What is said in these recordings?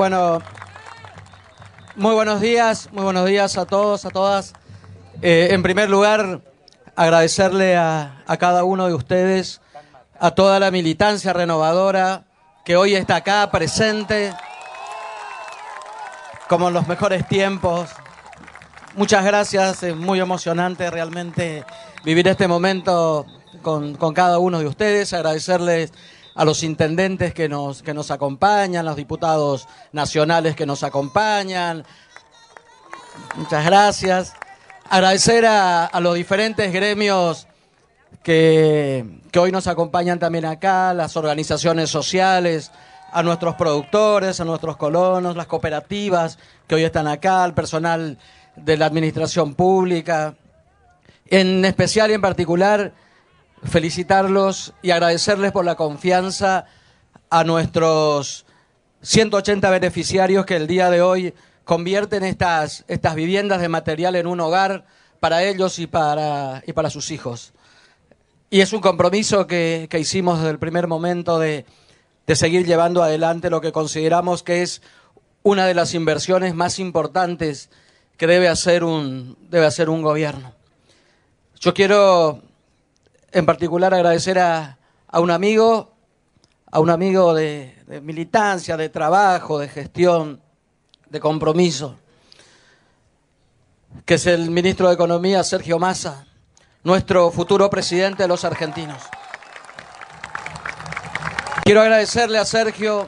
Bueno, muy buenos días a todos, a todas. En primer lugar, agradecerle a cada uno de ustedes, a toda la militancia renovadora que hoy está acá presente, como en los mejores tiempos. Muchas gracias, es muy emocionante realmente vivir este momento con cada uno de ustedes. Agradecerles a los intendentes que nos acompañan, los diputados nacionales que nos acompañan. Muchas gracias. Agradecer a los diferentes gremios que hoy nos acompañan también acá, las organizaciones sociales, a nuestros productores, a nuestros colonos, las cooperativas que hoy están acá, al personal de la administración pública. En especial y en particular, felicitarlos y agradecerles por la confianza a nuestros 180 beneficiarios que el día de hoy convierten estas viviendas de material en un hogar para ellos y para sus hijos. Y es un compromiso que hicimos desde el primer momento de seguir llevando adelante lo que consideramos que es una de las inversiones más importantes que debe hacer un gobierno. Yo quiero en particular agradecer a un amigo de militancia, de trabajo, de gestión, de compromiso, que es el ministro de Economía, Sergio Massa, nuestro futuro presidente de los argentinos. Quiero agradecerle a Sergio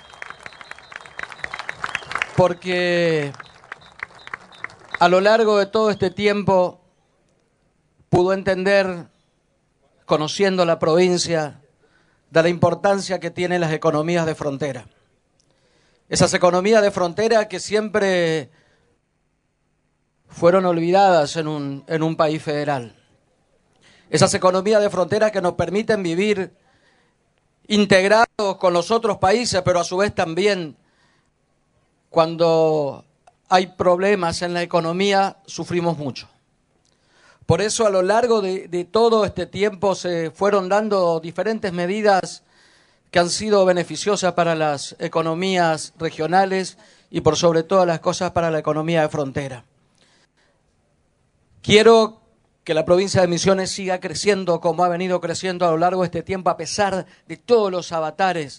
porque a lo largo de todo este tiempo pudo entender, conociendo la provincia, de la importancia que tienen las economías de frontera. Esas economías de frontera que siempre fueron olvidadas en un país federal. Esas economías de frontera que nos permiten vivir integrados con los otros países, pero a su vez también cuando hay problemas en la economía sufrimos mucho. Por eso a lo largo de todo este tiempo se fueron dando diferentes medidas que han sido beneficiosas para las economías regionales y por sobre todas las cosas para la economía de frontera. Quiero que la provincia de Misiones siga creciendo como ha venido creciendo a lo largo de este tiempo, a pesar de todos los avatares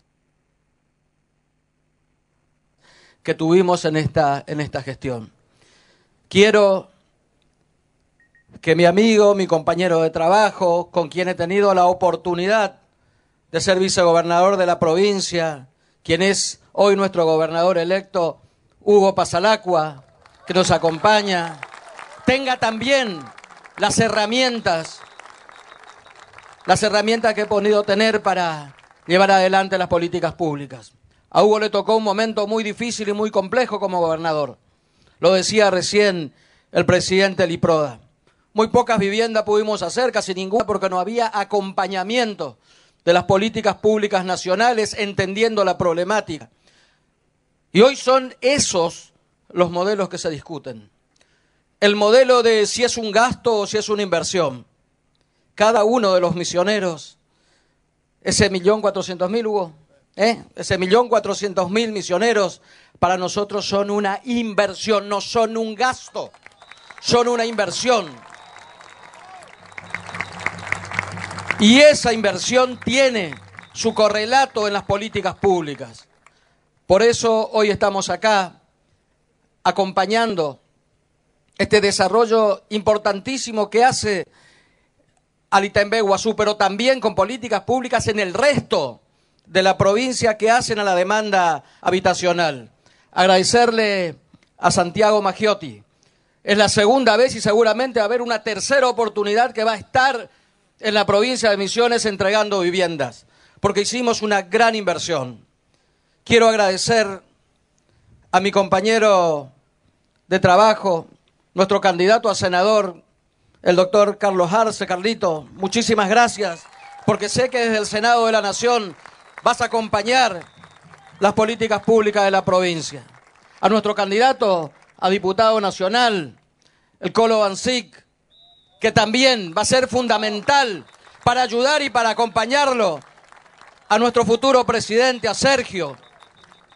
que tuvimos en esta gestión. Quiero que mi amigo, mi compañero de trabajo, con quien he tenido la oportunidad de ser vicegobernador de la provincia, quien es hoy nuestro gobernador electo, Hugo Pasalacqua, que nos acompaña, tenga también las herramientas que he podido tener para llevar adelante las políticas públicas. A Hugo le tocó un momento muy difícil y muy complejo como gobernador. Lo decía recién el presidente Liproda. Muy pocas viviendas pudimos hacer, casi ninguna, porque no había acompañamiento de las políticas públicas nacionales entendiendo la problemática. Y hoy son esos los modelos que se discuten. El modelo de si es un gasto o si es una inversión. Cada uno de los misioneros, ese 1.400.000, Hugo, ese 1.400.000 misioneros, para nosotros son una inversión, no son un gasto, son una inversión. Y esa inversión tiene su correlato en las políticas públicas. Por eso hoy estamos acá acompañando este desarrollo importantísimo que hace Alitambé Guazú, pero también con políticas públicas en el resto de la provincia que hacen a la demanda habitacional. Agradecerle a Santiago Maggiotti. Es la segunda vez y seguramente va a haber una tercera oportunidad que va a estar en la provincia de Misiones entregando viviendas, porque hicimos una gran inversión. Quiero agradecer a mi compañero de trabajo, nuestro candidato a senador, el doctor Carlos Arce. Carlito, muchísimas gracias, porque sé que desde el Senado de la Nación vas a acompañar las políticas públicas de la provincia. A nuestro candidato a diputado nacional, el Colo Bancic, que también va a ser fundamental para ayudar y para acompañarlo, a nuestro futuro presidente, a Sergio,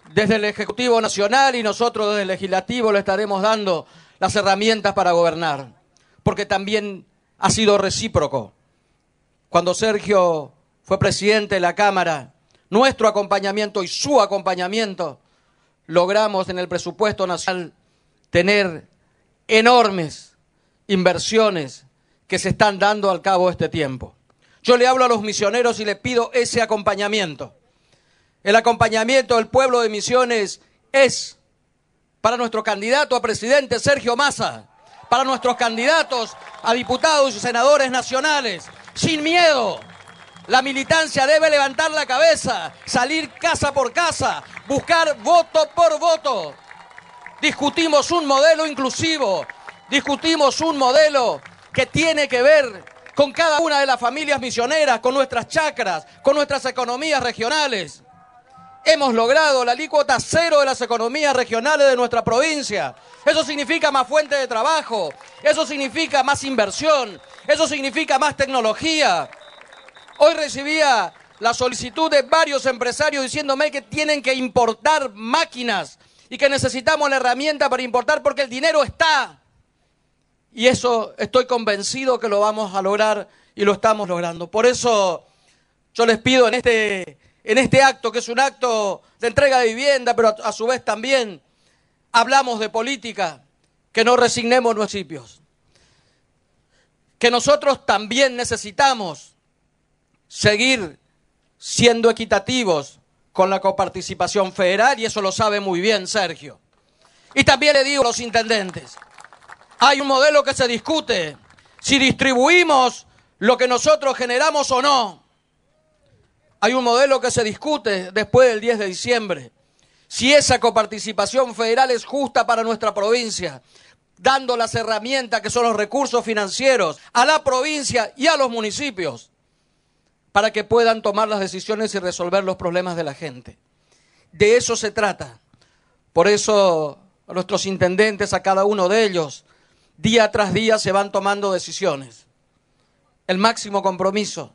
desde el Ejecutivo Nacional y nosotros desde el Legislativo le estaremos dando las herramientas para gobernar, porque también ha sido recíproco. Cuando Sergio fue presidente de la Cámara, nuestro acompañamiento y su acompañamiento, logramos en el presupuesto nacional tener enormes inversiones que se están dando al cabo de este tiempo. Yo le hablo a los misioneros y le pido ese acompañamiento. El acompañamiento del pueblo de Misiones es para nuestro candidato a presidente Sergio Massa, para nuestros candidatos a diputados y senadores nacionales, sin miedo. La militancia debe levantar la cabeza, salir casa por casa, buscar voto por voto. Discutimos un modelo inclusivo, discutimos un modelo que tiene que ver con cada una de las familias misioneras, con nuestras chacras, con nuestras economías regionales. Hemos logrado la alícuota cero de las economías regionales de nuestra provincia. Eso significa más fuente de trabajo, eso significa más inversión, eso significa más tecnología. Hoy recibía la solicitud de varios empresarios diciéndome que tienen que importar máquinas y que necesitamos la herramienta para importar porque el dinero está. Y eso estoy convencido que lo vamos a lograr y lo estamos logrando. Por eso yo les pido en este acto, que es un acto de entrega de vivienda, pero a su vez también hablamos de política, que no resignemos nuestros principios. Que nosotros también necesitamos seguir siendo equitativos con la coparticipación federal, y eso lo sabe muy bien Sergio. Y también le digo a los intendentes, hay un modelo que se discute, si distribuimos lo que nosotros generamos o no. Hay un modelo que se discute después del 10 de diciembre, si esa coparticipación federal es justa para nuestra provincia, dando las herramientas que son los recursos financieros a la provincia y a los municipios, para que puedan tomar las decisiones y resolver los problemas de la gente. De eso se trata. Por eso a nuestros intendentes, a cada uno de ellos, día tras día se van tomando decisiones. El máximo compromiso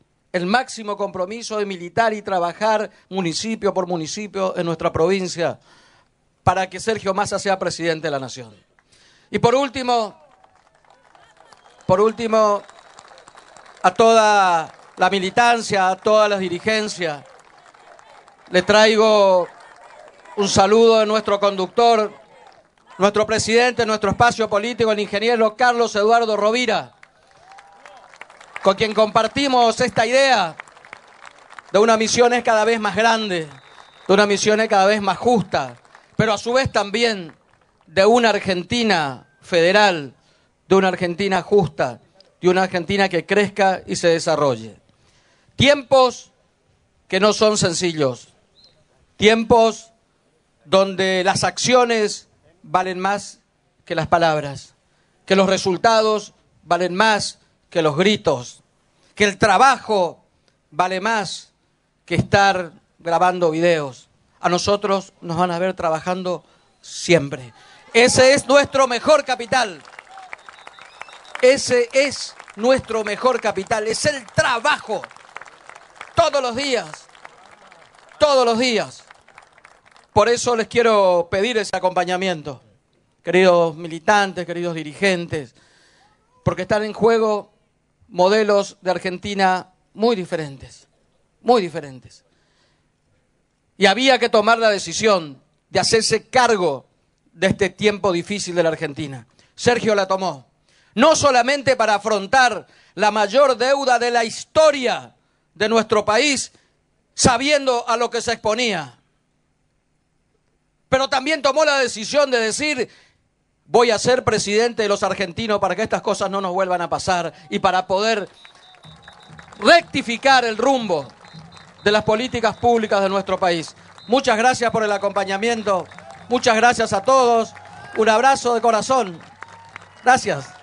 de militar y trabajar municipio por municipio en nuestra provincia para que Sergio Massa sea presidente de la Nación. Y por último, a toda la militancia, a todas las dirigencias, le traigo un saludo de nuestro conductor, nuestro presidente, nuestro espacio político, el ingeniero Carlos Eduardo Rovira, con quien compartimos esta idea de una Misiones cada vez más grande, de una Misiones cada vez más justa, pero a su vez también de una Argentina federal, de una Argentina justa, de una Argentina que crezca y se desarrolle. Tiempos que no son sencillos, tiempos donde las acciones valen más que las palabras, que los resultados valen más que los gritos, que el trabajo vale más que estar grabando videos. A nosotros nos van a ver trabajando siempre. Ese es nuestro mejor capital. Ese es nuestro mejor capital, es el trabajo. Todos los días, todos los días. Por eso les quiero pedir ese acompañamiento, queridos militantes, queridos dirigentes, porque están en juego modelos de Argentina muy diferentes, muy diferentes. Y había que tomar la decisión de hacerse cargo de este tiempo difícil de la Argentina. Sergio la tomó, no solamente para afrontar la mayor deuda de la historia de nuestro país, sabiendo a lo que se exponía, pero también tomó la decisión de decir: voy a ser presidente de los argentinos para que estas cosas no nos vuelvan a pasar y para poder rectificar el rumbo de las políticas públicas de nuestro país. Muchas gracias por el acompañamiento, muchas gracias a todos, un abrazo de corazón. Gracias.